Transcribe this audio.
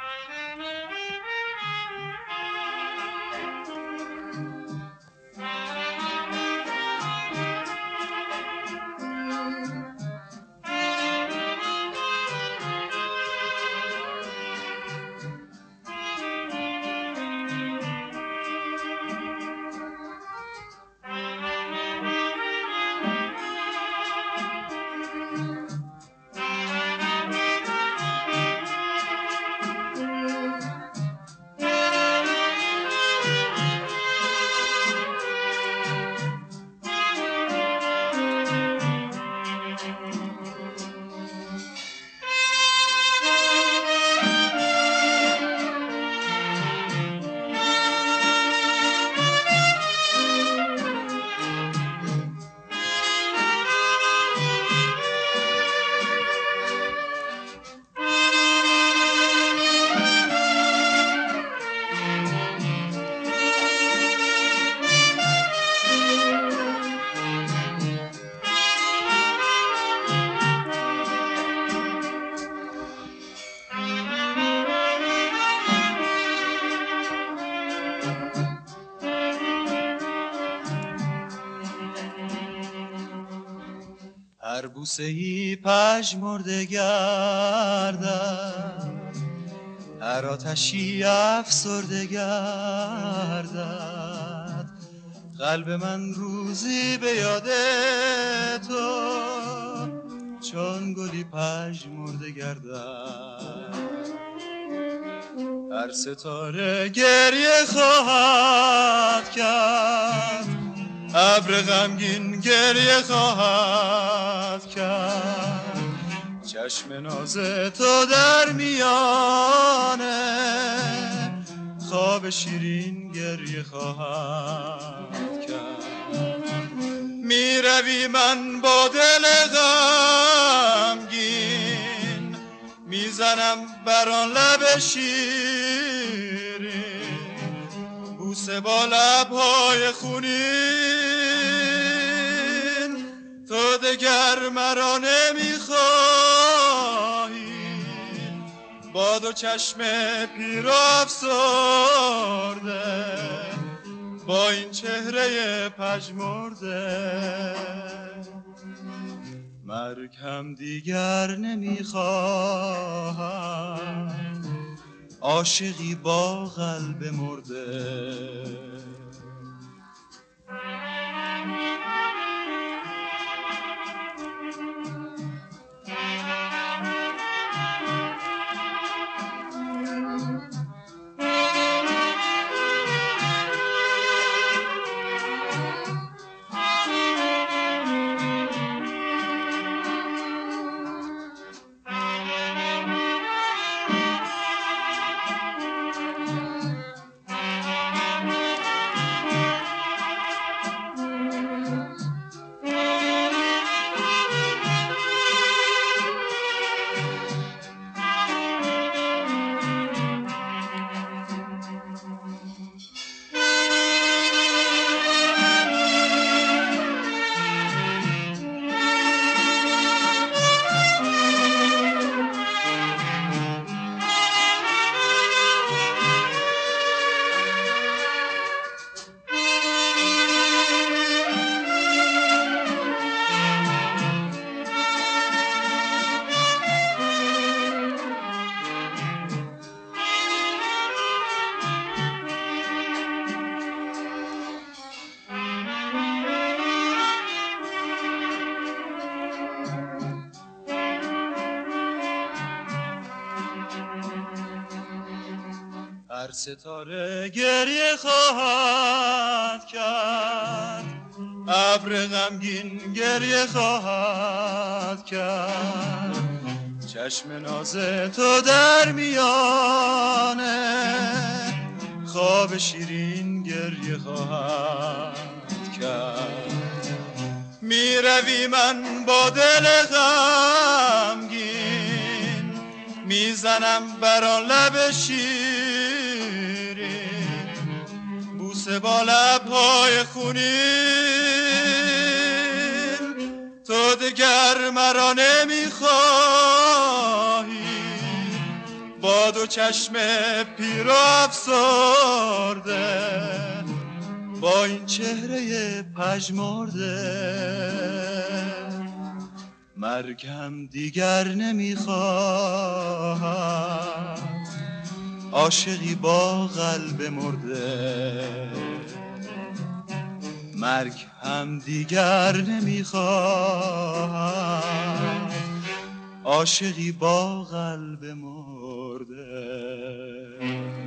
هر بوسه‌ای پژمرده گردد، هر آتشی افسرده گردد. قلب من روزی به یاد تو چون گلی پژمرده گردد. هر ستاره گریه خواهد کرد، ابر غمگین گریه خواهد کرد. چشم ناز تو در میانه خواب شیرین گریه خواهد کرد. می روی من با دل غمگین، میزنم بر آن لب شیرین، بوسه با لب‌های خونین. تو دگر مرا نمیخواهی، با دو چشم پیر و افسرده، با این چهره پژمرده. مرگ هم دیگر نمیخواهم، عاشقی با قلب مرده. هر ستاره گریه خواهد کرد، ابر غمگین گریه خواهد کرد. چشم ناز تو در میانه خواب شیرین گریه خواهد کرد. می روی من با دل غمگین، میزنم بر آن لب شیرین، بوسه با لب‌های خونین. تو دگر مرا نمیخواهی، با دو چشم پیر و افسرده، با این چهره پژمرده، مرگم دیگر نمیخواهم، عاشقی با قلب مرده. مرگ هم دیگر نمیخواهم، عاشقی با قلب مرده.